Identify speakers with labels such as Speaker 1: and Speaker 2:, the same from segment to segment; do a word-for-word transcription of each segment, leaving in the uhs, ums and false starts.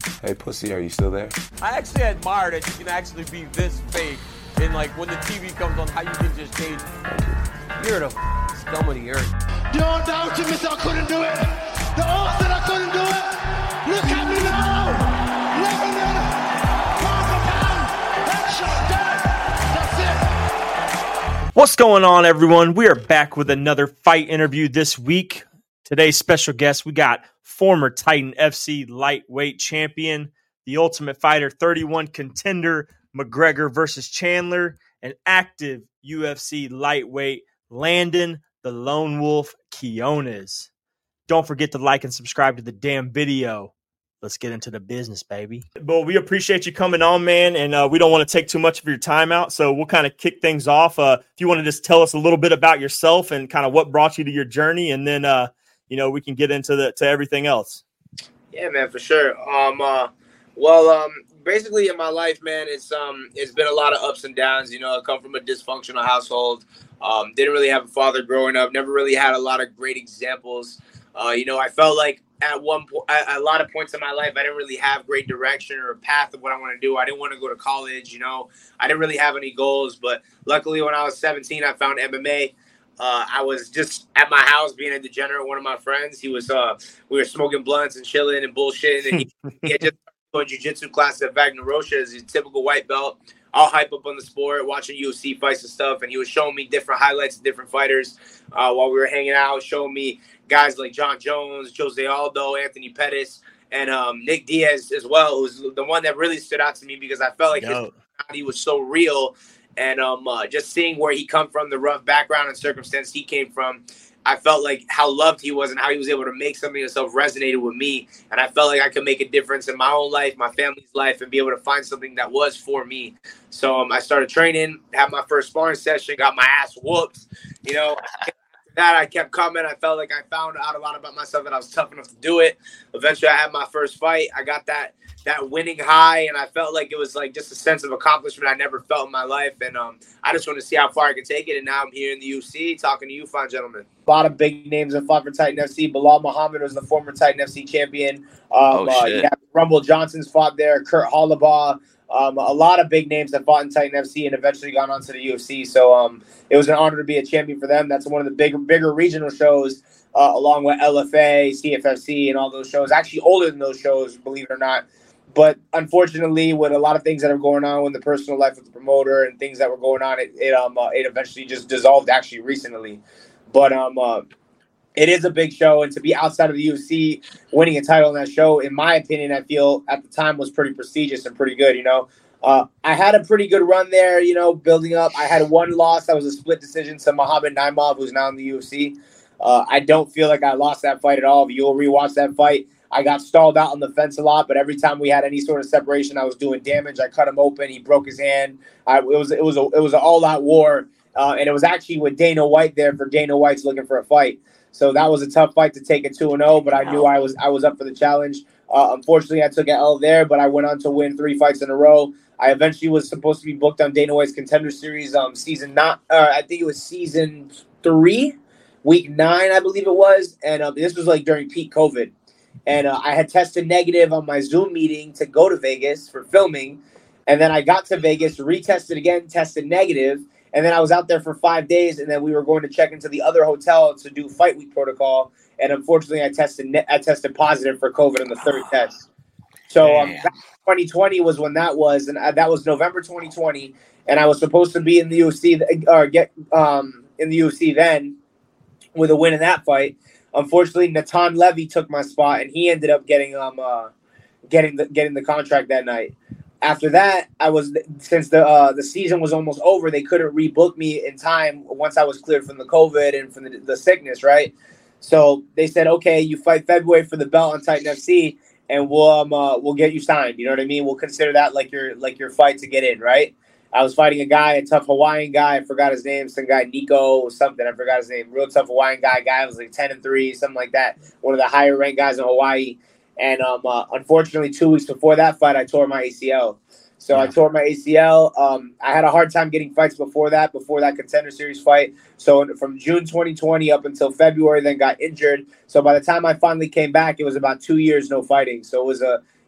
Speaker 1: Hey, pussy, are you still there?
Speaker 2: I actually admire that you can actually be this fake. And, like, when the T V comes on, how you can just change. You're the f- scum of the earth.
Speaker 3: You don't doubt me, I couldn't do it. The odds that I couldn't do it. Look at me now. Lebanon, Parker That's it.
Speaker 4: What's going on, everyone? We are back with another fight interview this week. Today's special guest, we got former Titan F C lightweight champion, the Ultimate Fighter thirty-one contender, McGregor versus Chandler, and active U F C lightweight, Landon the Lone Wolf Quinones. Don't forget to like and subscribe to the damn video. Let's get into the business, baby. Well, we appreciate you coming on, man, and uh, we don't want to take too much of your time out, so we'll kind of kick things off. Uh, if you want to just tell us a little bit about yourself and kind of what brought you to your journey, and then uh, you know we can get into the to everything else.
Speaker 5: Yeah, man, for sure. Um, uh, well, um, basically in my life, man, it's um, it's been a lot of ups and downs. You know, I come from a dysfunctional household. Um, didn't really have a father growing up. Never really had a lot of great examples. Uh, you know, I felt like at one point, at a lot of points in my life, I didn't really have great direction or a path of what I want to do. I didn't want to go to college. You know, I didn't really have any goals. But luckily, when I was seventeen, I found M M A. Uh, I was just at my house being a degenerate. One of my friends, he was, uh, we were smoking blunts and chilling and bullshitting. And he, he had just going jiu-jitsu classes at Wagner Rocha as a typical white belt. I'll hype up on the sport, watching U F C fights and stuff. And he was showing me different highlights of different fighters uh, while we were hanging out, showing me guys like John Jones, Jose Aldo, Anthony Pettis, and um, Nick Diaz as well. It was the one that really stood out to me because I felt like Yo. his personality was so real. And um, uh, just seeing where he come from, the rough background and circumstance he came from, I felt like how loved he was and how he was able to make something himself resonated with me. And I felt like I could make a difference in my own life, my family's life, and be able to find something that was for me. So um, I started training, had my first sparring session, got my ass whooped. You know, after that I kept coming. I felt like I found out a lot about myself and I was tough enough to do it. Eventually I had my first fight. I got that that winning high, and I felt like it was like just a sense of accomplishment I never felt in my life. And um, I just want to see how far I can take it. And now I'm here in the U F C talking to you fine gentlemen. A lot of big names that fought for Titan F C. Bilal Muhammad was the former Titan F C champion. Um,
Speaker 6: oh,
Speaker 5: uh, yeah, Rumble Johnson's fought there. Kurt Hollabaugh. Um, a lot of big names that fought in Titan F C and eventually gone on to the U F C. So um, it was an honor to be a champion for them. That's one of the bigger, bigger regional shows, uh, along with L F A, C F F C, and all those shows. Actually older than those shows, believe it or not. But unfortunately, with a lot of things that are going on in the personal life of the promoter and things that were going on, it it um uh, it eventually just dissolved. Actually, recently, but um uh, it is a big show, and to be outside of the U F C, winning a title in that show, in my opinion, I feel at the time was pretty prestigious and pretty good. You know, uh, I had a pretty good run there. You know, building up. I had one loss that was a split decision to Muhammad Naimov, who's now in the U F C. Uh, I don't feel like I lost that fight at all. If you'll rewatch that fight, I got stalled out on the fence a lot, but every time we had any sort of separation, I was doing damage. I cut him open. He broke his hand. I, it was it was a, it was an all-out war, uh, and it was actually with Dana White there for Dana White's looking for a fight. So that was a tough fight to take at two and oh, but I knew I was I was up for the challenge. Uh, unfortunately, I took an L there, but I went on to win three fights in a row. I eventually was supposed to be booked on Dana White's Contender Series um, season not uh, I think it was season three, week nine, I believe it was, and um, this was like during peak COVID. And uh, I had tested negative on my Zoom meeting to go to Vegas for filming. And then I got to Vegas, retested again, tested negative. And then I was out there for five days. And then we were going to check into the other hotel to do fight week protocol. And unfortunately, I tested ne- I tested positive for COVID on the third test. So um, twenty twenty was when that was. And I, that was November twenty twenty. And I was supposed to be in the U F C or get um, in the U F C then with a win in that fight. Unfortunately, Natan Levy took my spot, and he ended up getting um uh, getting the getting the contract that night. After that, I was since the uh, the season was almost over, they couldn't rebook me in time once I was cleared from the COVID and from the, the sickness, right? So they said, okay, you fight February for the belt on Titan F C, and we'll um uh, we'll get you signed. You know what I mean? We'll consider that like your like your fight to get in, right? I was fighting a guy, a tough Hawaiian guy. I forgot his name. Some guy, Nico or something. I forgot his name. Real tough Hawaiian guy. Guy was like ten and three, something like that. One of the higher ranked guys in Hawaii. And um, uh, unfortunately, two weeks before that fight, I tore my A C L. So yeah. I tore my A C L. Um, I had a hard time getting fights before that, before that Contender Series fight. So from June twenty twenty up until February, then got injured. So by the time I finally came back, it was about two years no fighting. So it was a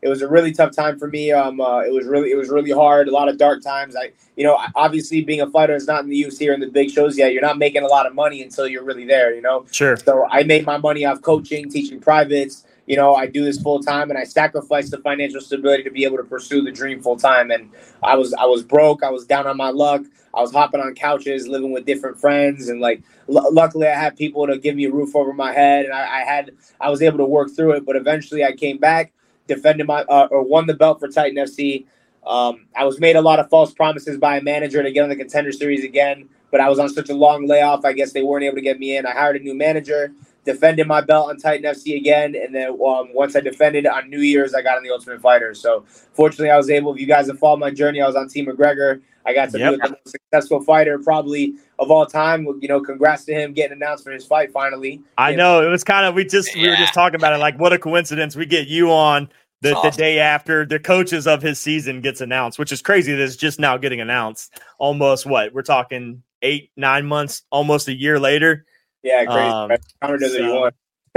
Speaker 5: it was a really tough time for me. Um, uh, it was really, it was really hard. A lot of dark times. I, you know, obviously being a fighter is not in the U F C or in the big shows yet. You're not making a lot of money until you're really there, you know?
Speaker 4: Sure.
Speaker 5: So I made my money off coaching, teaching privates. You know, I do this full time, and I sacrificed the financial stability to be able to pursue the dream full time. And I was, I was broke. I was down on my luck. I was hopping on couches, living with different friends, and like, l- luckily, I had people to give me a roof over my head, and I, I had, I was able to work through it. But eventually, I came back, defended my, uh, or won the belt for Titan F C. Um, I was made a lot of false promises by a manager to get on the Contender Series again, but I was on such a long layoff. I guess they weren't able to get me in. I hired a new manager, defended my belt on Titan F C again, and then um, once I defended it on New Year's, I got on the Ultimate Fighter. So fortunately, I was able. If you guys have followed my journey, I was on Team McGregor. I got to
Speaker 4: Yep.
Speaker 5: be with the most successful fighter probably of all time. You know, congrats to him getting announced for his fight finally.
Speaker 4: I
Speaker 5: And-
Speaker 4: know it was kind of we just we were
Speaker 1: Yeah.
Speaker 4: just talking about it. Like, what a coincidence! We get you on the,
Speaker 1: It's
Speaker 4: the
Speaker 1: awesome.
Speaker 4: day after the coaches of his season gets announced, which is crazy. That it's just now getting announced. Almost what we're talking eight nine months, almost a year later.
Speaker 5: Yeah, crazy.
Speaker 4: Um,
Speaker 5: right? Counter does what you
Speaker 4: so-
Speaker 5: want.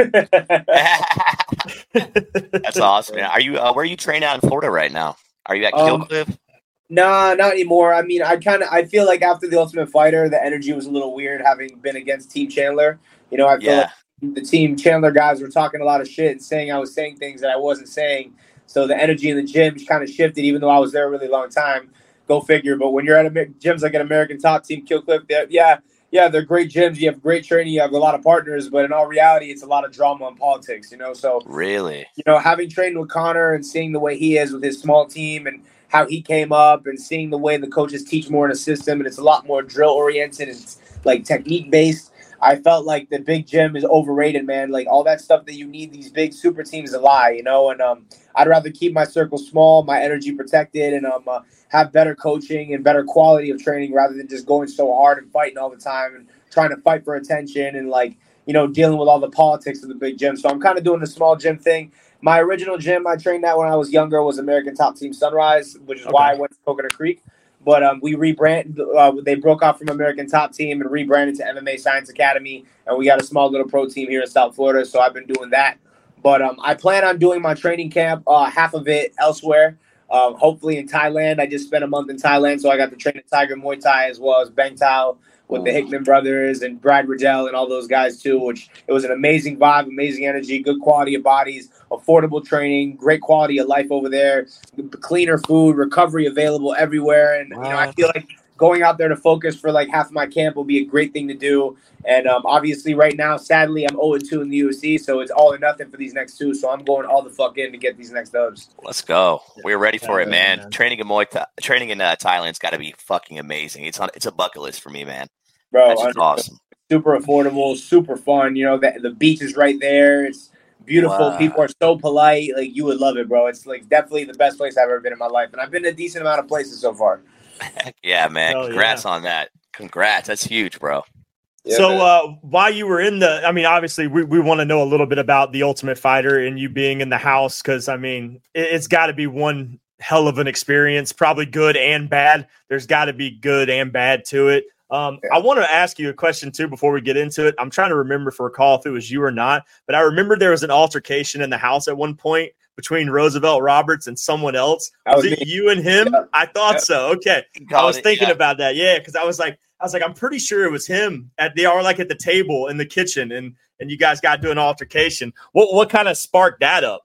Speaker 1: That's awesome, man. Are you uh, where are you training out in Florida right now? Are you at
Speaker 5: Um,
Speaker 1: Killcliff?
Speaker 5: Nah, not anymore. I mean, I kind of I feel like after the Ultimate Fighter, the energy was a little weird having been against Team Chandler. You know, I feel
Speaker 1: Yeah.
Speaker 5: like the Team Chandler guys were talking a lot of shit and saying I was saying things that I wasn't saying. So the energy in the gym kind of shifted, even though I was there a really long time. Go figure. But when you're at a gyms like an American Top Team, Killcliff, they're- yeah, yeah, they're great gyms. You have great training. You have a lot of partners. But in all reality, it's a lot of drama and politics. You know, so
Speaker 1: Really?
Speaker 5: you know, having trained with Connor and seeing the way he is with his small team and how he came up and seeing the way the coaches teach more in a system and it's a lot more drill oriented and it's like technique based. I felt like the big gym is overrated, man. Like all that stuff that you need these big super teams to lie, you know. And um, I'd rather keep my circle small, my energy protected, and um, uh, have better coaching and better quality of training rather than just going so hard and fighting all the time and trying to fight for attention and like you know dealing with all the politics of the big gym. So I'm kind of doing the small gym thing. My original gym I trained at when I was younger was American Top Team Sunrise, which is
Speaker 4: Okay.
Speaker 5: why I went to Coconut Creek. But um, we rebranded. Uh, they broke off from American Top Team and rebranded to M M A Science Academy, and we got a small little pro team here in South Florida. So I've been doing that. But um, I plan on doing my training camp, uh, half of it elsewhere. Um, hopefully in Thailand. I just spent a month in Thailand, so I got to train at Tiger Muay Thai as well as Bang Tao with the Hickman brothers and Brad Riddell and all those guys too. Which it was an amazing vibe, amazing energy, good quality of bodies, affordable training, great quality of life over there, cleaner food, recovery available everywhere. And you know, I feel like going out there to focus for like half of my camp will be a great thing to do. And um, obviously, right now, sadly, I'm oh and two in the U F C, so it's all or nothing for these next two. So I'm going all the fuck in to get these next dubs.
Speaker 1: Let's go. We're ready for it,
Speaker 4: Yeah,
Speaker 1: man.
Speaker 4: man.
Speaker 1: Training in Muay Thai, training in uh, Thailand's got to be fucking amazing. It's on. It's a bucket list for me, man.
Speaker 5: Bro,
Speaker 1: That's just
Speaker 5: I'm-
Speaker 1: awesome.
Speaker 5: super affordable, super fun. You know, the, the beach is right there. It's beautiful.
Speaker 1: Wow.
Speaker 5: People are so polite. Like, you would love it, bro. It's like definitely the best place I've ever been in my life. And I've been to a decent amount of places so far.
Speaker 1: Heck yeah, man.
Speaker 4: Hell
Speaker 1: Congrats
Speaker 4: yeah.
Speaker 1: on that. Congrats. That's huge, bro.
Speaker 5: Yeah,
Speaker 4: so
Speaker 5: man.
Speaker 4: uh, while you were in the, I mean, obviously we, we want to know a little bit about the Ultimate Fighter and you being in the house. Cause I mean, it, it's gotta be one hell of an experience, probably good and bad. There's gotta be good and bad to it. Um,
Speaker 5: Yeah.
Speaker 4: I want to ask you a question too, before we get into it. I'm trying to remember for a call if it was you or not, but I remember there was an altercation in the house at one point between Roosevelt Roberts and someone else.
Speaker 5: That
Speaker 4: Was
Speaker 5: was
Speaker 4: it
Speaker 5: me.
Speaker 4: you and him?
Speaker 5: Yeah.
Speaker 4: I thought
Speaker 5: Yeah.
Speaker 4: so. Okay. I was thinking about that. Yeah. Cause I was like, I was like, I'm pretty sure it was him at the or like at the table in the kitchen and and you guys got to an altercation. What what kind of sparked that up?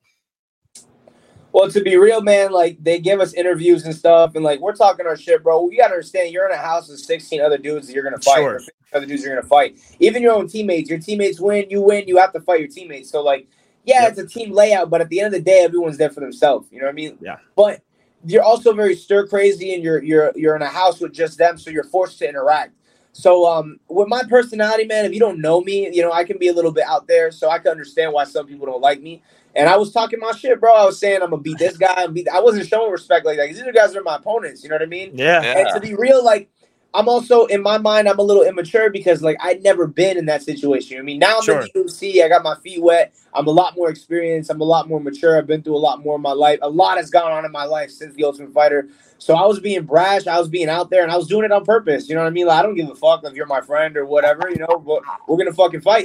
Speaker 5: Well, to be real, man, like they give us interviews and stuff, and like we're talking our shit, bro. You gotta understand, you're in a house with sixteen other dudes that you're gonna fight.
Speaker 4: Sure.
Speaker 5: Or fifteen other dudes you're gonna fight. Even your own teammates. Your teammates win, you win. You have to fight your teammates. So like, yeah,
Speaker 4: Yep.
Speaker 5: it's a team layout, but at the end of the day, everyone's there for themselves. You know what I mean?
Speaker 4: Yeah.
Speaker 5: But you're also very stir crazy, and you're you're you're in a house with just them, so you're forced to interact. So um, with my personality, man, if you don't know me, you know I can be a little bit out there, so I can understand why some people don't like me. And I was talking my shit, bro. I was saying I'm gonna beat this guy. I'm beat. I wasn't showing respect like that. These other guys are my opponents. You know what I mean?
Speaker 4: Yeah.
Speaker 1: Yeah.
Speaker 5: And to be real, like I'm also in my mind, I'm a little immature because like I'd never been in that situation. I mean, now I'm
Speaker 4: Sure.
Speaker 5: in the U F C. I got my feet wet. I'm a lot more experienced. I'm a lot more mature. I've been through a lot more in my life. A lot has gone on in my life since the Ultimate Fighter. So I was being brash. I was being out there, and I was doing it on purpose. You know what I mean? Like I don't give a fuck if you're my friend or whatever. You know, but we're gonna fucking fight.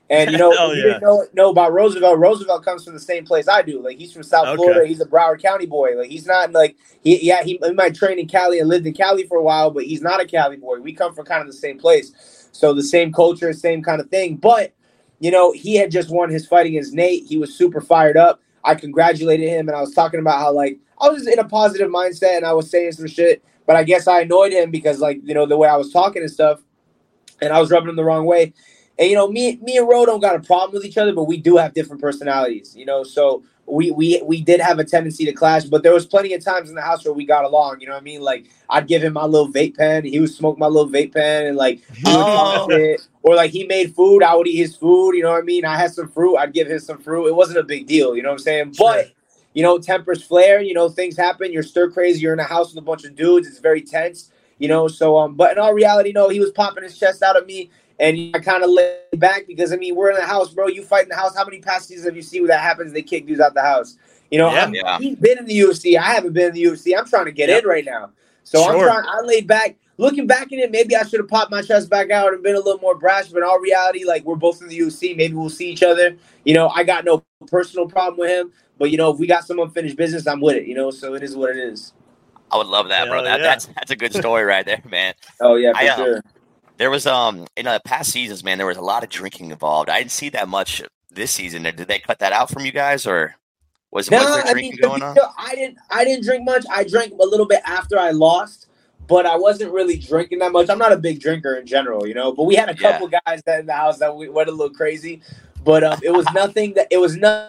Speaker 5: And, you know,
Speaker 4: Oh,
Speaker 5: if you
Speaker 4: yeah.
Speaker 5: didn't know, know about Roosevelt, Roosevelt comes from the same place I do. Like, he's from South
Speaker 4: Okay.
Speaker 5: Florida. He's a Broward County boy. Like, he's not, like, he, yeah, he, he might train in Cali and lived in Cali for a while, but he's not a Cali boy. We come from kind of the same place. So the same culture, same kind of thing. But, you know, he had just won his fight against Nate. He was super fired up. I congratulated him, and I was talking about how, like, I was just in a positive mindset, and I was saying some shit. But I guess I annoyed him because, like, you know, the way I was talking and stuff, and I was rubbing him the wrong way. And, you know, me me and Ro don't got a problem with each other, but we do have different personalities, you know. So we we we did have a tendency to clash, but there was plenty of times in the house where we got along, you know what I mean? Like, I'd give him my little vape pen. He would smoke my little vape pen, and, like, he would
Speaker 1: Oh.
Speaker 5: it. Or, like, he made food. I would eat his food, you know what I mean? I had some fruit. I'd give him some fruit. It wasn't a big deal, you know what I'm saying?
Speaker 4: Sure.
Speaker 5: But, you know, tempers flare. You know, things happen. You're stir crazy. You're in a house with a bunch of dudes. It's very tense, you know? So, um, but in all reality, no, he was popping his chest out at me. And I kind of laid back because, I mean, we're in the house, bro. You fight in the house. How many past seasons have you seen where that happens? They kick dudes out the house. You know,
Speaker 4: Yeah.
Speaker 5: I'm,
Speaker 1: Yeah.
Speaker 5: he's been in the U F C. I haven't been in the U F C. I'm trying to get
Speaker 4: Yep.
Speaker 5: in right now. So I'm
Speaker 4: Sure.
Speaker 5: trying. I laid back. Looking back at it, maybe I should have popped my chest back out and been a little more brash. But in all reality, like, we're both in the U F C. Maybe we'll see each other. You know, I got no personal problem with him. But, you know, if we got some unfinished business, I'm with it. You know, so it is what it is.
Speaker 1: I would love that, bro.
Speaker 4: Hell
Speaker 1: That,
Speaker 4: yeah.
Speaker 1: That's that's a good story right there, man.
Speaker 5: Oh, yeah, for
Speaker 1: I, uh,
Speaker 5: sure.
Speaker 1: There was um in uh, past seasons, man. There was a lot of drinking involved. I didn't see that much this season. Did they cut that out from you guys, or was,
Speaker 5: No,
Speaker 1: was there
Speaker 5: I
Speaker 1: drinking
Speaker 5: mean,
Speaker 1: going on?
Speaker 5: I didn't. I didn't drink much. I drank a little bit after I lost, but I wasn't really drinking that much. I'm not a big drinker in general, you know. But we had a
Speaker 1: Yeah.
Speaker 5: couple guys that in the house that we went a little crazy, but um, it was nothing that it was not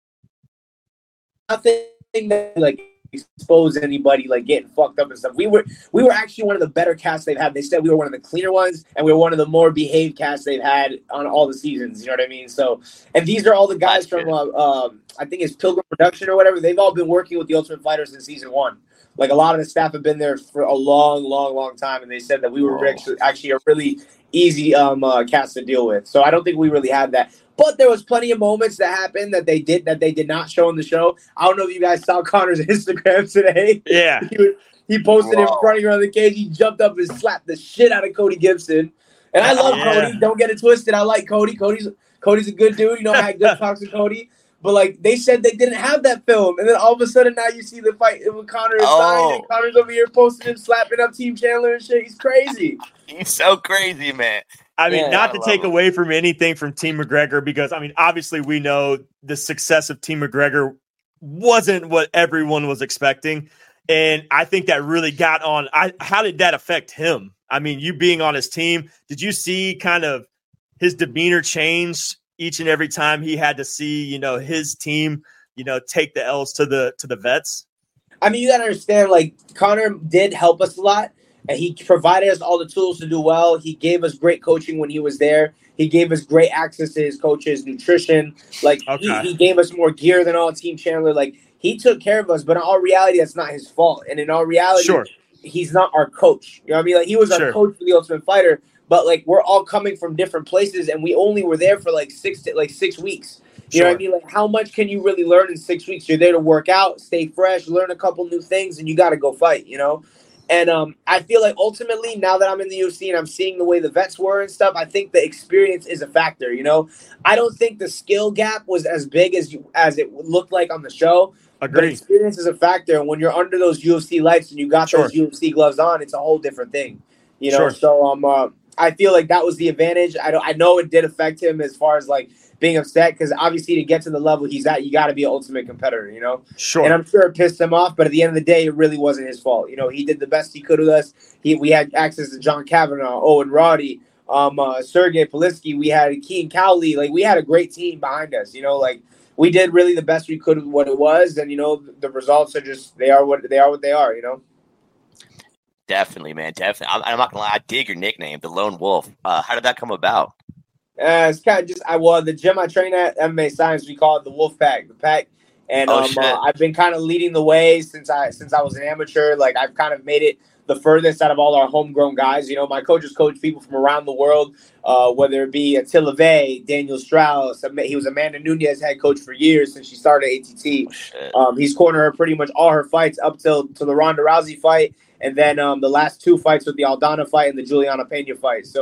Speaker 5: nothing that like expose anybody like getting fucked up and stuff. We were we were actually one of the better casts they've had. They said we were one of the cleaner ones, and we were one of the more behaved casts they've had on all the seasons. You know what I mean? So, and these are all the guys
Speaker 1: That's
Speaker 5: from uh, um, I think it's Pilgrim Production or whatever. They've all been working with the Ultimate Fighter since season one. Like, a lot of the staff have been there for a long, long, long time, and they said that we were
Speaker 1: Whoa.
Speaker 5: actually, actually a really easy um, uh, cast to deal with. So I don't think we really had that. But there was plenty of moments that happened that they did that they did not show in the show. I don't know if you guys saw Connor's Instagram today.
Speaker 4: Yeah.
Speaker 5: He, was, he posted him
Speaker 1: Whoa.
Speaker 5: running around the cage. He jumped up and slapped the shit out of Cody Gibson. And I love
Speaker 4: Yeah.
Speaker 5: Cody. Don't get it twisted. I like Cody. Cody's Cody's a good dude. You know, I had good talks with Cody. But, like, they said they didn't have that film. And then all of a sudden now you see the fight with Connor is
Speaker 1: Oh.
Speaker 5: dying. And Connor's over here posting him, slapping up Team Chandler and shit. He's crazy.
Speaker 1: He's so crazy, man.
Speaker 4: I mean,
Speaker 5: Yeah,
Speaker 4: not
Speaker 1: I
Speaker 4: to
Speaker 1: love
Speaker 4: take
Speaker 1: him.
Speaker 4: away from anything from Team McGregor, because, I mean, obviously we know the success of Team McGregor wasn't what everyone was expecting. And I think that really got on. I, how did that affect him? I mean, you being on his team, did you see kind of his demeanor change each and every time he had to see, you know, his team, you know, take the L's to the to the vets?
Speaker 5: I mean, you got to understand, like, Connor did help us a lot. And he provided us all the tools to do well. He gave us great coaching when he was there. He gave us great access to his coaches, nutrition. Like,
Speaker 4: Okay.
Speaker 5: he, he gave us more gear than all Team Chandler. Like, he took care of us. But in all reality, that's not his fault. And in all reality,
Speaker 4: Sure.
Speaker 5: he's not our coach. You know what I mean? Like, he was
Speaker 4: Sure.
Speaker 5: our coach for the Ultimate Fighter. But, like, we're all coming from different places. And we only were there for, like, six to, like six weeks. You know what I
Speaker 4: Sure.
Speaker 5: mean? Like, how much can you really learn in six weeks? You're there to work out, stay fresh, learn a couple new things, and you got to go fight, you know? And um, I feel like ultimately, now that I'm in the U F C and I'm seeing the way the vets were and stuff, I think the experience is a factor, you know? I don't think the skill gap was as big as you, as it looked like on the show. But
Speaker 4: Agreed.
Speaker 5: experience is a factor. And when you're under those U F C lights and you got
Speaker 4: Sure.
Speaker 5: those U F C gloves on, it's a whole different thing, you know?
Speaker 4: Sure.
Speaker 5: So um, uh, I feel like that was the advantage. I don't, I know it did affect him as far as, like, being upset, because obviously to get to the level he's at, you got to be an ultimate competitor, you know?
Speaker 4: Sure.
Speaker 5: And I'm sure it pissed him off, but at the end of the day, it really wasn't his fault. You know, he did the best he could with us. He, we had access to John Kavanaugh, Owen Roddy, um, uh, Sergey Politsky. We had Keane Cowley. Like, we had a great team behind us. You know, like, we did really the best we could with what it was, and, you know, the results are just they are what they are. What they are. You know.
Speaker 1: Definitely, man. Definitely. I'm, I'm not gonna lie. I dig your nickname, the Lone Wolf. Uh, how did that come about?
Speaker 5: Uh, it's kind of just I well the gym I train at, M M A Science, we call it the Wolf Pack, the Pack, and
Speaker 1: Oh,
Speaker 5: um,
Speaker 1: shit.
Speaker 5: uh, I've been kind of leading the way since I since I was an amateur. Like, I've kind of made it the furthest out of all our homegrown guys. You know, my coaches coach people from around the world, uh, whether it be Attila Vey, Daniel Strauss. He was Amanda Nunez head coach for years since she started A T T.
Speaker 1: Oh, shit.
Speaker 5: Um, he's cornered her pretty much all her fights up till to the Ronda Rousey fight, and then um, the last two fights with the Aldana fight and the Juliana Pena fight. So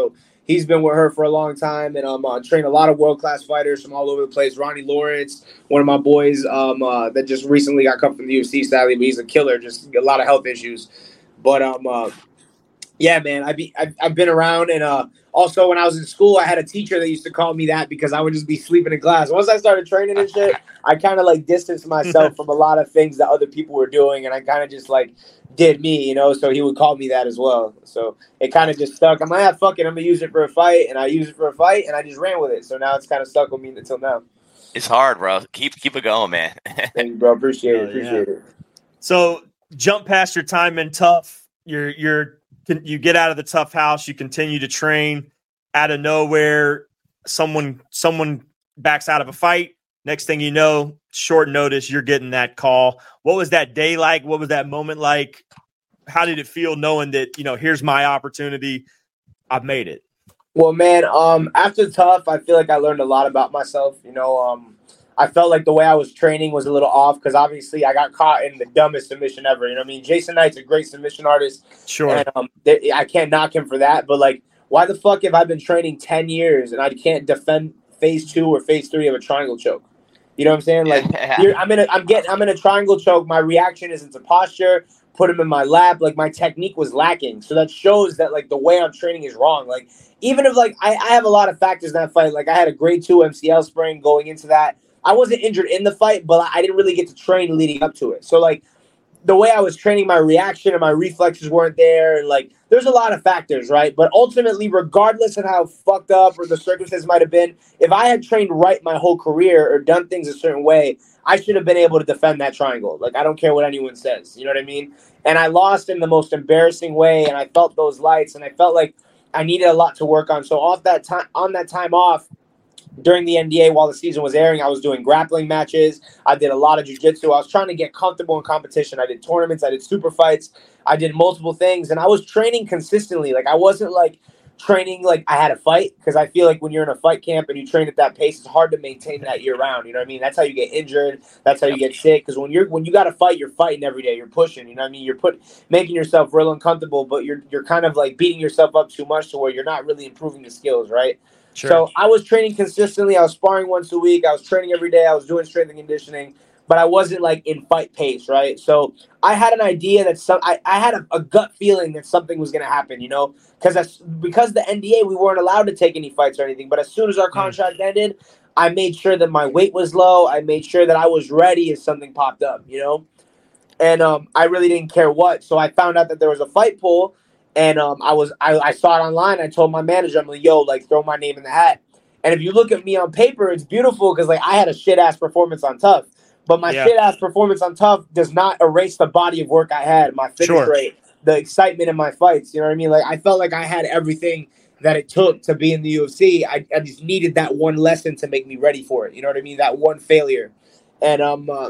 Speaker 5: He's been with her for a long time, and um, uh, trained a lot of world class fighters from all over the place. Ronnie Lawrence, one of my boys, um, uh, that just recently got cut from the U F C, sadly, but he's a killer. Just a lot of health issues, but um, uh, yeah, man, I be I've, I've been around, and uh, also when I was in school, I had a teacher that used to call me that because I would just be sleeping in class. Once I started training and shit, I kind of like distanced myself from a lot of things that other people were doing, and I kind of just like did me, you know. So he would call me that as well. So it kind of just stuck. I'm like, ah, fuck it, I'm gonna use it for a fight, and I used it for a fight, and I just ran with it. So now it's kind of stuck with me until now.
Speaker 1: It's hard, bro. Keep keep it going, man.
Speaker 5: Thank you, bro. Appreciate it.
Speaker 4: Oh,
Speaker 5: Appreciate
Speaker 4: yeah.
Speaker 5: it.
Speaker 4: So jump past your time in Tough. You're you're you get out of the Tough house. You continue to train. Out of nowhere, someone someone backs out of a fight. Next thing you know, short notice, you're getting that call. What was that day like? What was that moment like? How did it feel knowing that, you know, here's my opportunity, I've made it?
Speaker 5: Well, man, um, after Tough, I feel like I learned a lot about myself. You know, um, I felt like the way I was training was a little off because obviously I got caught in the dumbest submission ever. You know what I mean? Jason Knight's a great submission artist.
Speaker 4: Sure.
Speaker 5: And um, they, I can't knock him for that. But, like, why the fuck have I been training ten years and I can't defend phase two or phase three of a triangle choke? You know what I'm saying? Like,
Speaker 1: Yeah.
Speaker 5: you're, I'm in a, I'm getting, I'm in a triangle choke. My reaction isn't to posture. Put him in my lap. Like, my technique was lacking. So that shows that, like, the way I'm training is wrong. Like, even if, like, I, I have a lot of factors in that fight. Like, I had a grade two M C L sprain going into that. I wasn't injured in the fight, but I didn't really get to train leading up to it. So, like, the way I was training, my reaction and my reflexes weren't there. And, like, there's a lot of factors, right? But ultimately, regardless of how fucked up or the circumstances might have been, if I had trained right my whole career or done things a certain way, I should have been able to defend that triangle. Like, I don't care what anyone says. You know what I mean? And I lost in the most embarrassing way, and I felt those lights, and I felt like I needed a lot to work on. So off that time, on that time off, during the N D A while the season was airing, I was doing grappling matches. I did a lot of jiu-jitsu. I was trying to get comfortable in competition. I did tournaments. I did super fights. I did multiple things, and I was training consistently. Like, I wasn't, like, training like I had a fight because I feel like when you're in a fight camp and you train at that pace, it's hard to maintain that year round. You know what I mean? That's how you get injured. That's how you get sick. Because when you're when you got to fight, you're fighting every day. You're pushing. You know what I mean? You're put making yourself real uncomfortable, but you're you're kind of like beating yourself up too much to where you're not really improving the skills, right?
Speaker 4: Sure.
Speaker 5: So I was training consistently. I was sparring once a week. I was training every day. I was doing strength and conditioning, but I wasn't like in fight pace, right? So I had an idea that some, I, I had a, a gut feeling that something was going to happen, you know, because because the N D A, we weren't allowed to take any fights or anything. But as soon as our contract ended, I made sure that my weight was low. I made sure that I was ready if something popped up, you know, and um, I really didn't care what. So I found out that there was a fight pool. And um, I was I, I saw it online. I told my manager, I'm like, yo, like, throw my name in the hat. And if you look at me on paper, it's beautiful because, like, I had a shit-ass performance on Tough. But my
Speaker 4: Yeah.
Speaker 5: shit-ass performance on Tough does not erase the body of work I had, my finish
Speaker 4: Sure.
Speaker 5: rate, the excitement in my fights. You know what I mean? Like, I felt like I had everything that it took to be in the U F C. I, I just needed that one lesson to make me ready for it. You know what I mean? That one failure. And um, uh,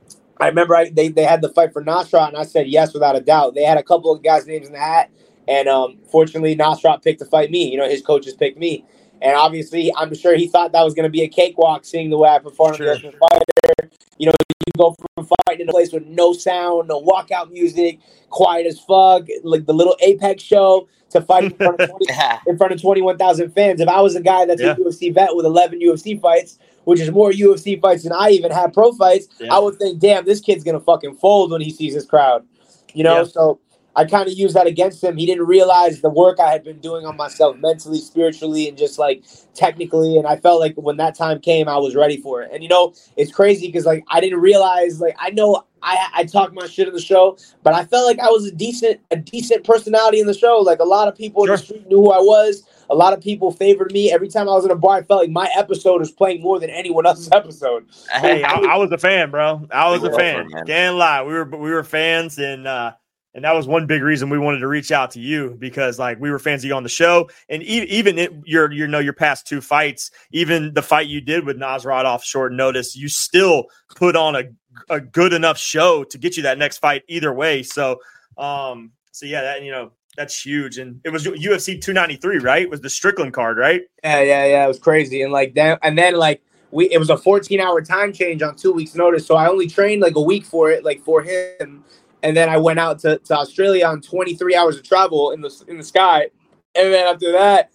Speaker 5: I remember I, they, they had the fight for Nasrat, and I said yes without a doubt. They had a couple of guys' names in the hat. And um, fortunately, Nasrat picked to fight me. You know, his coaches picked me. And obviously, I'm sure he thought that was going to be a cakewalk, seeing the way I performed
Speaker 4: Sure.
Speaker 5: as a fighter. You know, you go from fighting in a place with no sound, no walkout music, quiet as fuck, like the little Apex show, to fighting in front of, twenty,
Speaker 1: Yeah.
Speaker 5: in front of twenty-one thousand fans. If I was a guy that's
Speaker 4: Yeah.
Speaker 5: a U F C vet with eleven U F C fights, which is more U F C fights than I even had pro fights,
Speaker 4: Yeah.
Speaker 5: I would think, damn, this kid's going to fucking fold when he sees his crowd. You know,
Speaker 4: Yeah.
Speaker 5: so I kind of used that against him. He didn't realize the work I had been doing on myself mentally, spiritually, and just like technically. And I felt like when that time came, I was ready for it. And, you know, it's crazy because, like, I didn't realize, like, I know I, I talk my shit in the show, but I felt like I was a decent, a decent personality in the show. Like, a lot of people
Speaker 4: Sure.
Speaker 5: in the street knew who I was. A lot of people favored me. Every time I was in a bar, I felt like my episode was playing more than anyone else's episode.
Speaker 4: Hey, I, I was a fan, bro. I was a
Speaker 1: Big
Speaker 4: fan.
Speaker 1: welcome, man.
Speaker 4: Can't lie. We were we were fans, and uh, and that was one big reason we wanted to reach out to you because, like, we were fans of you on the show, and e- even it, your you know your past two fights, even the fight you did with Nasrat off short notice, you still put on a a good enough show to get you that next fight either way. So, um, so yeah, that you know. That's huge. And it was U F C two ninety-three, right? It was the Strickland card, right?
Speaker 5: Yeah, yeah, yeah. It was crazy. And like then and then like we it was a fourteen hour time change on two weeks notice. So I only trained like a week for it, like for him. And then I went out to, to Australia on twenty-three hours of travel in the in the sky. And then after that,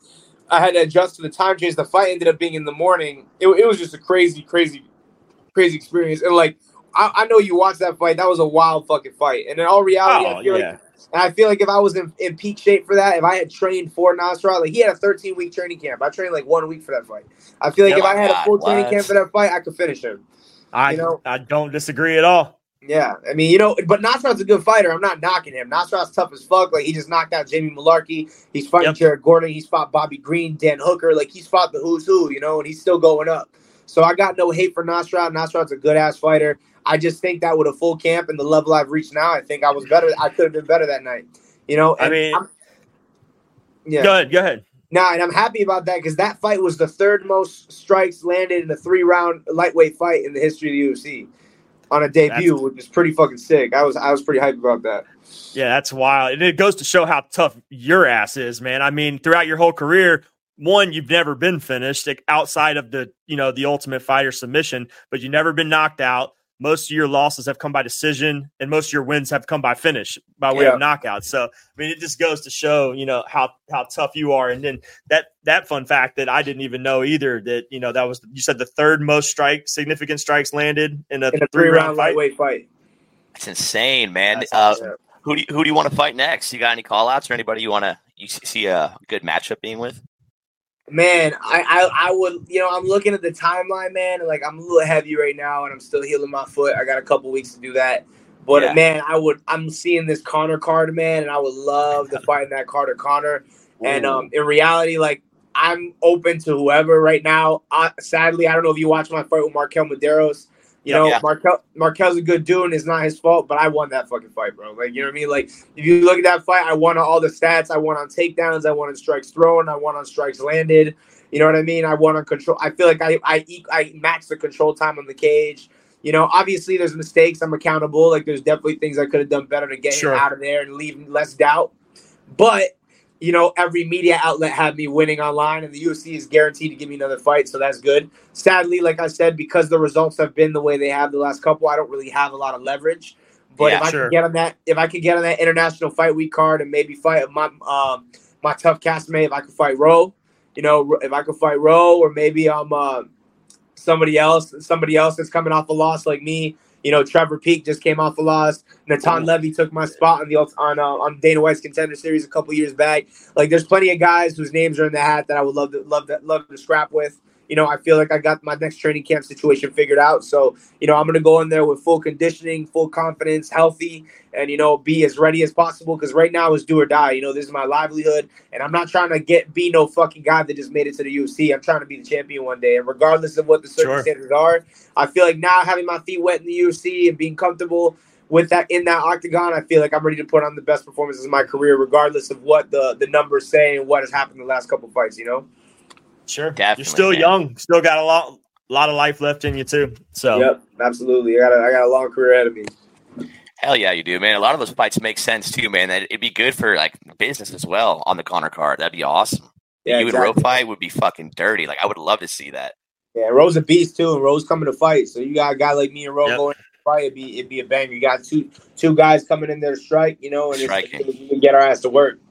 Speaker 5: I had to adjust to the time change. The fight ended up being in the morning. It, it was just a crazy, crazy, crazy experience. And like, I, I know you watched that fight. That was a wild fucking fight. And in all reality,
Speaker 4: Oh,
Speaker 5: I feel
Speaker 4: yeah.
Speaker 5: like, and I feel like if I was in, in peak shape for that, if I had trained for Nasrat, like he had a thirteen week training camp. I trained like one week for that fight. I feel like
Speaker 1: Oh
Speaker 5: if I
Speaker 1: my
Speaker 5: had
Speaker 1: God,
Speaker 5: a full training
Speaker 1: what?
Speaker 5: camp for that fight, I could finish him.
Speaker 4: I
Speaker 5: You know?
Speaker 4: I don't disagree at all.
Speaker 5: Yeah, I mean, you know, but Nasrat's a good fighter. I'm not knocking him. Nasrat's tough as fuck. Like, he just knocked out Jamie Malarkey. He's fighting
Speaker 4: Yep.
Speaker 5: Jared Gordon. He's fought Bobby Green, Dan Hooker. Like, he's fought the who's who, you know, and he's still going up. So I got no hate for Nasrat. Nasrat's a good-ass fighter. I just think that with a full camp and the level I've reached now, I think I was better. I could have been better that night, you know?
Speaker 4: I
Speaker 5: And
Speaker 4: mean,
Speaker 5: I'm, yeah.
Speaker 4: go ahead, go ahead.
Speaker 5: Nah, and I'm happy about that because that fight was the third most strikes landed in a three-round lightweight fight in the history of the U F C on a debut,
Speaker 4: That's-
Speaker 5: which is pretty fucking sick. I was I was pretty hyped about that.
Speaker 4: Yeah, that's wild. And it goes to show how tough your ass is, man. I mean, throughout your whole career, one, you've never been finished like, outside of the, you know, the Ultimate Fighter submission, but you've never been knocked out. Most of your losses have come by decision, and most of your wins have come by finish, by way
Speaker 5: Yeah.
Speaker 4: of knockout. So, I mean, it just goes to show, you know, how how tough you are. And then that that fun fact that I didn't even know either, that, you know, that was, you said the third most strike, significant strikes landed in a,
Speaker 5: In a
Speaker 4: three-round
Speaker 5: three-round
Speaker 4: fight.
Speaker 5: lightweight fight.
Speaker 1: That's insane, man.
Speaker 4: That's
Speaker 1: uh,
Speaker 5: awesome.
Speaker 1: who do you, who do you want to fight next? You got any call outs or anybody you want to you see a good matchup being with?
Speaker 5: Man, I, I I would, you know, I'm looking at the timeline, man, and like I'm a little heavy right now, and I'm still healing my foot. I got a couple weeks to do that, but
Speaker 1: Yeah.
Speaker 5: man, I would. I'm seeing this Connor card, man, and I would love to fight in that Carter Connor. And um, in reality, like I'm open to whoever right now. I, sadly, I don't know if you watched my fight with Markel Medeiros. You
Speaker 1: Yeah,
Speaker 5: know,
Speaker 1: yeah.
Speaker 5: Markel Markel's a good dude, and it's not his fault. But I won that fucking fight, bro. Like, you know what I mean? Like, if you look at that fight, I won on all the stats. I won on takedowns. I won on strikes thrown. I won on strikes landed. You know what I mean? I won on control. I feel like I I I matched the control time on the cage. You know, obviously there's mistakes. I'm accountable. Like, there's definitely things I could have done better to get
Speaker 4: Sure.
Speaker 5: him out of there and leave less doubt. But you know, every media outlet had me winning online, and the U F C is guaranteed to give me another fight, so that's good. Sadly, like I said, because the results have been the way they have the last couple, I don't really have a lot of leverage. But
Speaker 1: Yeah,
Speaker 5: if I
Speaker 4: sure.
Speaker 5: could get on that, if I could get on that international fight week card and maybe fight my um my tough castmate, if I could fight Roe, you know, if I could fight Roe, or maybe I'm uh, somebody else, somebody else that's coming off a loss like me. You know, Trevor Peak just came off a loss. Natan Levy took my spot on the on uh, on Dana White's Contender Series a couple years back. Like, there's plenty of guys whose names are in the hat that I would love to love to love to scrap with. You know, I feel like I got my next training camp situation figured out. So, you know, I'm going to go in there with full conditioning, full confidence, healthy, and, you know, be as ready as possible. Because right now is do or die. You know, this is my livelihood. And I'm not trying to get be no fucking guy that just made it to the U F C. I'm trying to be the champion one day. And regardless of what the
Speaker 4: Sure.
Speaker 5: circumstances are, I feel like now having my feet wet in the U F C and being comfortable with that in that octagon, I feel like I'm ready to put on the best performances of my career, regardless of what the, the numbers say and what has happened in the last couple of fights, you know?
Speaker 4: Sure.
Speaker 1: Definitely,
Speaker 4: You're still
Speaker 1: man.
Speaker 4: young. Still got a lot lot of life left in you too. So
Speaker 5: Yep, absolutely. I got a, I got a long career ahead of me.
Speaker 1: Hell yeah, you do, man. A lot of those fights make sense too, man. That it'd be good for like business as well on the Connor card. That'd be awesome.
Speaker 5: Yeah,
Speaker 1: you
Speaker 5: exactly.
Speaker 1: and Roe fight would be fucking dirty. Like I would love to see that.
Speaker 5: Yeah, Roe's a beast too, and Roe's coming to fight. So you got a guy like me and Roe
Speaker 4: Yep.
Speaker 5: going to fight. It'd be it'd be a banger. You got two two guys coming in there to strike, you know, and it's,
Speaker 1: Striking.
Speaker 5: we can get our ass to work.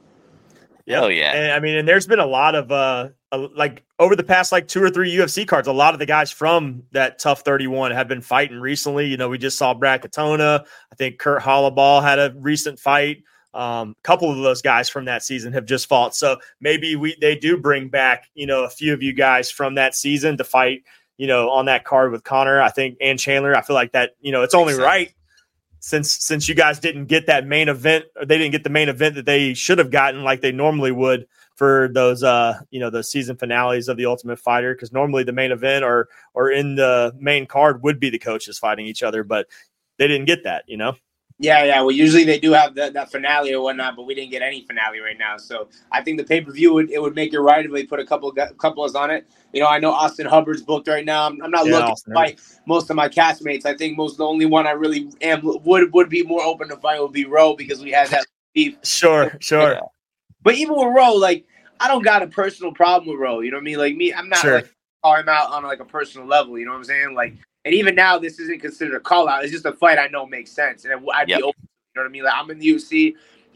Speaker 1: Hell yeah.
Speaker 4: And I mean, and there's been a lot of uh, uh, like over the past like two or three U F C cards, a lot of the guys from that Tough thirty-one have been fighting recently. You know, we just saw Brad Katona. I think Kurt Hollaball had a recent fight. Um, a couple of those guys from that season have just fought. So maybe we they do bring back, you know, a few of you guys from that season to fight, you know, on that card with Connor. I think and Chandler. I feel like that, you know, it's only
Speaker 1: Makes sense.
Speaker 4: right. Since since you guys didn't get that main event, or they didn't get the main event that they should have gotten like they normally would for those uh you know the season finales of the Ultimate Fighter, because normally the main event or or in the main card would be the coaches fighting each other, but they didn't get that, you know.
Speaker 5: Yeah, yeah. Well, usually they do have that, that finale or whatnot, but we didn't get any finale right now. So I think the pay per view would it would make it right if they put a couple couples on it. You know, I know Austin Hubbard's booked right now. I'm, I'm not
Speaker 4: Yeah,
Speaker 5: looking
Speaker 4: Austin
Speaker 5: to fight most of my castmates. I think most the only one I really am would would be more open to fight would be Roe, because we had that beef.
Speaker 4: Sure, sure.
Speaker 1: Yeah.
Speaker 5: But even with Roe, like I don't got a personal problem with Roe. You know what I mean? Like me, I'm not
Speaker 4: Sure.
Speaker 5: like calling him out on like a personal level. You know what I'm saying? Like, and even now, this isn't considered a call out. It's just a fight I know makes sense, and I'd
Speaker 1: Yep.
Speaker 5: be open. You know what I mean? Like I'm in the U F C.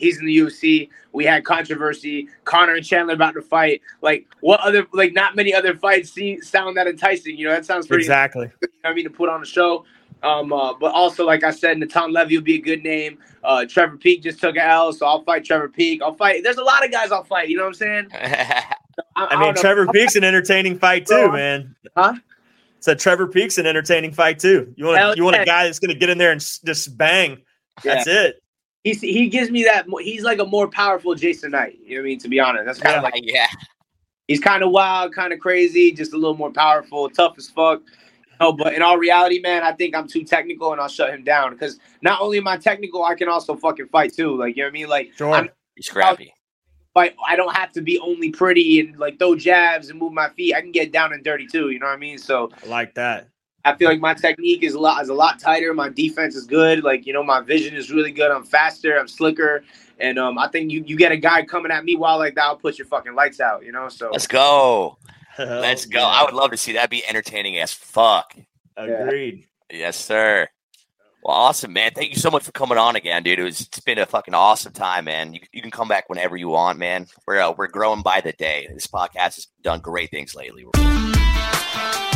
Speaker 5: He's in the U F C. We had controversy. Conor and Chandler about to fight. Like, what other, like, not many other fights see, sound that enticing. You know, that sounds pretty
Speaker 4: exactly.
Speaker 5: You know what I mean, to put on a show. Um, uh, but also, like I said, Natan Levy would be a good name. Uh, Trevor Peek just took an L, so I'll fight Trevor Peek. I'll fight. There's a lot of guys I'll fight. You know what I'm saying? I,
Speaker 4: I, I mean, Trevor Peek's an entertaining fight too, man.
Speaker 5: Huh?
Speaker 4: So Trevor Peek's an entertaining fight too. You want
Speaker 5: Hell
Speaker 4: you want
Speaker 5: yeah.
Speaker 4: a guy that's going to get in there and just bang.
Speaker 5: Yeah.
Speaker 4: That's it.
Speaker 5: He's, he gives me that. He's like a more powerful Jason Knight. You know what I mean? To be honest, that's kind of
Speaker 4: Yeah.
Speaker 5: like
Speaker 1: yeah.
Speaker 5: he's kind of wild, kind of crazy, just a little more powerful, tough as fuck. No, but in all reality, man, I think I'm too technical and I'll shut him down because not only am I technical, I can also fucking fight too. Like, you know what I mean? Like,
Speaker 4: Sure.
Speaker 5: I'm,
Speaker 1: He's scrappy.
Speaker 5: fight. I don't have to be only pretty and like throw jabs and move my feet. I can get down and dirty too. You know what I mean? So
Speaker 4: I like that.
Speaker 5: I feel like my technique is a lot is a lot tighter. My defense is good. Like, you know, my vision is really good. I'm faster. I'm slicker. And um, I think you, you get a guy coming at me wild like that, I'll put your fucking lights out. You know? So
Speaker 1: Let's go. Let's go.
Speaker 4: Yeah.
Speaker 1: I would love to see that. Be entertaining as fuck.
Speaker 4: Agreed.
Speaker 1: Yes, sir. Well, awesome, man. Thank you so much for coming on again, dude. It was, it's been a fucking awesome time, man. You, you can come back whenever you want, man. We're uh, we're growing by the day. This podcast has done great things lately.